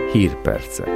Hírpercek.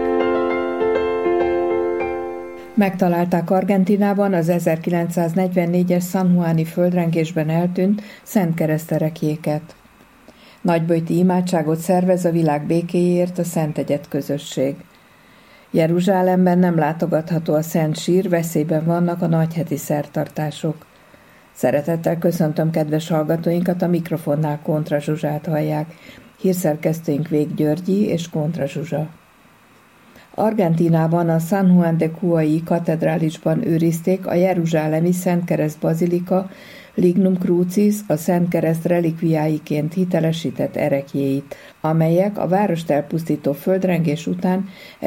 Megtalálták Argentínában az 1944-es San Juani földrengésben eltűnt Szent Kereszterekjéket. Nagyböjti imádságot szervez a világ békéjéért a Szent Egyed közösség. Jeruzsálemben nem látogatható a Szent Sír, veszélyben vannak a nagyheti szertartások. Szeretettel köszöntöm kedves hallgatóinkat, a mikrofonnál Kontra Zsuzsát hallják. Hírszerkesztőink Vég Györgyi és Kontra Zsuzsa. Argentínában a San Juan de Cuai katedrálisban őrizték a jeruzsálemi Szent Kereszt Bazilika Lignum Crucis, a Szent Kereszt relikviáiként hitelesített ereklyéit, amelyek a várost elpusztító földrengés után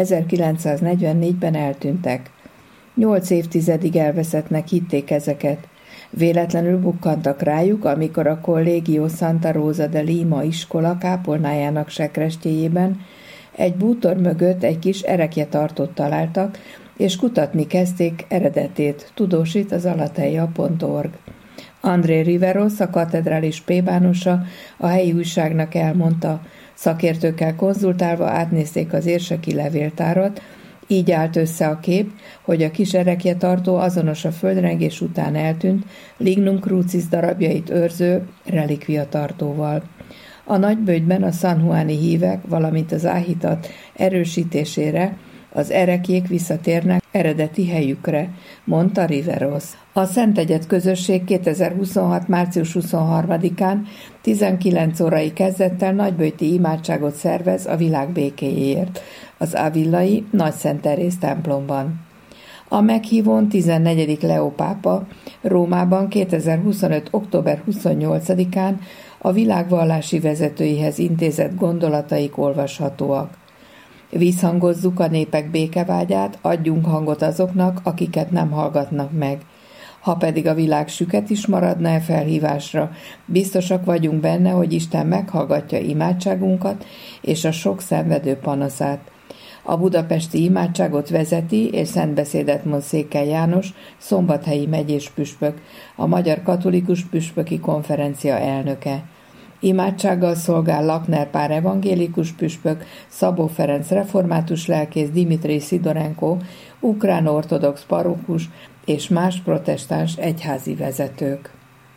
1944-ben eltűntek. 8 évtizedig elveszettnek hitték ezeket. Véletlenül bukkantak rájuk, amikor a Collegio Santa Rosa de Lima iskola kápolnájának sekrestjéjében egy bútor mögött egy kis erekjetartót találtak, és kutatni kezdték eredetét, tudósít az alateia.org. André Riveros, a katedrális plébánosa, a helyi újságnak elmondta, szakértőkkel konzultálva átnézték az érseki levéltárat, így állt össze a kép, hogy a kis erekjetartó azonos a földrengés után eltűnt Lignum Crucis darabjait őrző relikviatartóval. A nagyböjtben a San Juani hívek, valamint az áhítat erősítésére az ereklyék visszatérnek eredeti helyükre, mondta Riveros. A Szent Egyed közösség 2026. március 23-án 19 órai kezdettel nagyböjti imádságot szervez a világ békéjéért az avillai Nagyszent Teréz templomban. A meghívón 14. Leó pápa Rómában 2025. október 28-án a világ vallási vezetőihez intézett gondolataik olvashatóak. Visszhangozzuk a népek békevágyát, adjunk hangot azoknak, akiket nem hallgatnak meg. Ha pedig a világ süket is maradna e felhívásra, biztosak vagyunk benne, hogy Isten meghallgatja imádságunkat és a sok szenvedő panaszát. A budapesti imádságot vezeti és szentbeszédet mond Székely János, szombathelyi megyés püspök, a Magyar Katolikus Püspöki Konferencia elnöke. Imádsággal szolgál Lakner Pál evangélikus püspök, Szabó Ferenc református lelkész, Dimitri Szidorenko, ukrán ortodox parókus és más protestáns egyházi vezetők.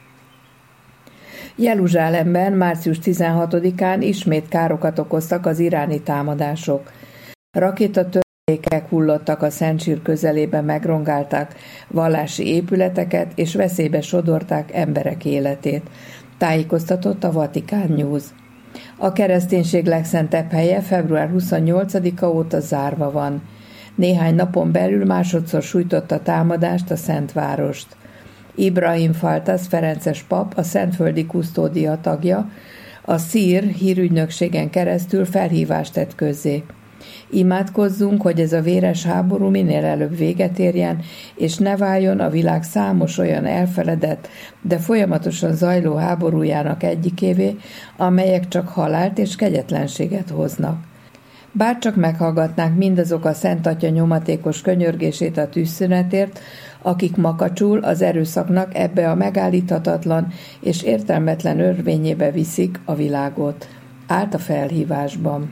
Jeruzsálemben március 16-án ismét károkat okoztak az iráni támadások. Rakétatörtékek hullottak a Szent Sír közelében, megrongálták vallási épületeket és veszélybe sodorták emberek életét, tájékoztatott a Vatikán News. A kereszténység legszentebb helye február 28-a óta zárva van. Néhány napon belül másodszor sújtotta támadást a Szentvárost. Ibrahim Faltas ferences pap, a Szentföldi Kusztódia tagja, a Szír hírügynökségen keresztül felhívást tett közzé. Imádkozzunk, hogy ez a véres háború minél előbb véget érjen, és ne váljon a világ számos olyan elfeledett, de folyamatosan zajló háborújának egyikévé, amelyek csak halált és kegyetlenséget hoznak. Bárcsak meghallgatnánk mindazok a Szent Atya nyomatékos könyörgését a tűzszünetért, akik makacsul az erőszaknak ebbe a megállíthatatlan és értelmetlen örvényébe viszik a világot. Állt a felhívásban.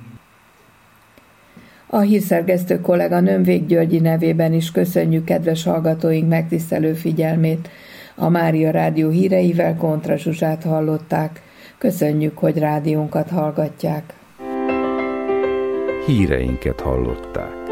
A hírszerkesztő kolléganőm Vég Györgyi nevében is köszönjük kedves hallgatóink megtisztelő figyelmét. A Mária Rádió híreivel Kontra Zsuzsát hallották. Köszönjük, hogy rádiónkat hallgatják. Híreinket hallották.